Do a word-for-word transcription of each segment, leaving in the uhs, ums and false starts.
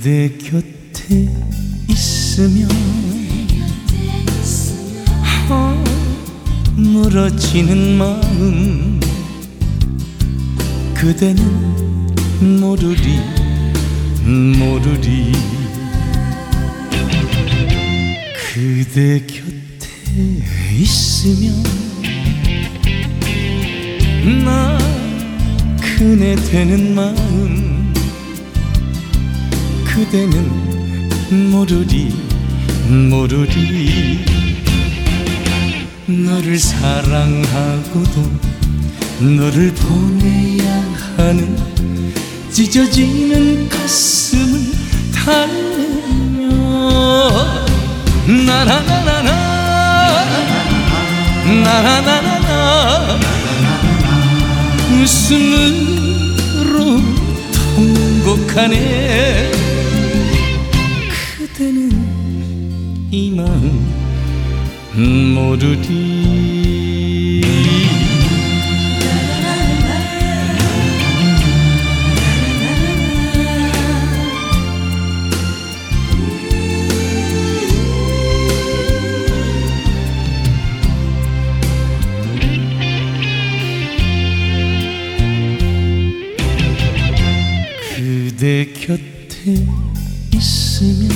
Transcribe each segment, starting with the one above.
그대 곁에 있으면 허물어지는 마음 그대는 모르리 모르리 그대 곁에 있으면 나 그네 되는 마음 그대는 모르리 모르리 너를 사랑하고도 너를 보내야 하는 찢어지는 가슴을 달래며 나나나나나 나나나나나 웃음으로 통곡하네 그대는 이 마음 모르리 그대 곁에 있으면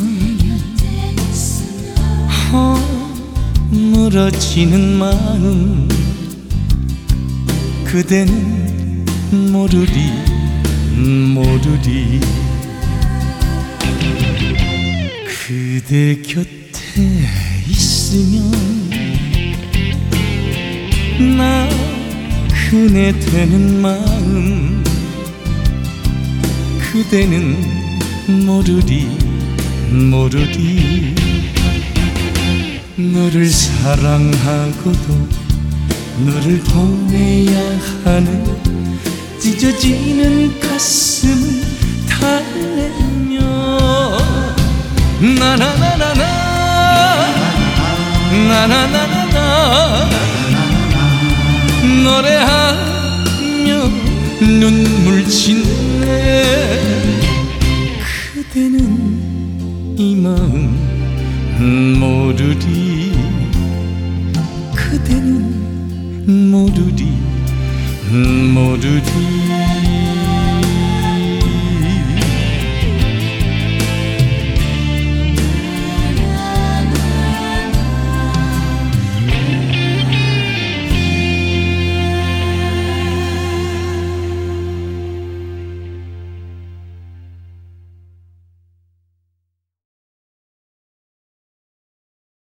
허물어지는 마음 그대는 모르리 모르리 그대 곁에 있으면 나 그네 되는 마음 그대는 모르리 모르리 너를 사랑하고도 너를 보내야 하는 찢어지는 가슴을 달래며 나나나나나 나나나나나 노래하며 눈물 짓네 그대는 이 마음 모르리 그대는 모르리 모르리